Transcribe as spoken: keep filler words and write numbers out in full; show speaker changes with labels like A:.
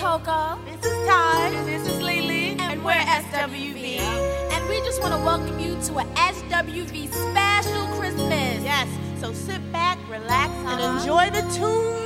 A: Coco.
B: This is Todd.
C: This is Lily.
A: And we're S W V. And we just want to welcome you to an S W V special Christmas.
B: Yes, so sit back, relax,
A: Uh-huh.
B: and enjoy the tunes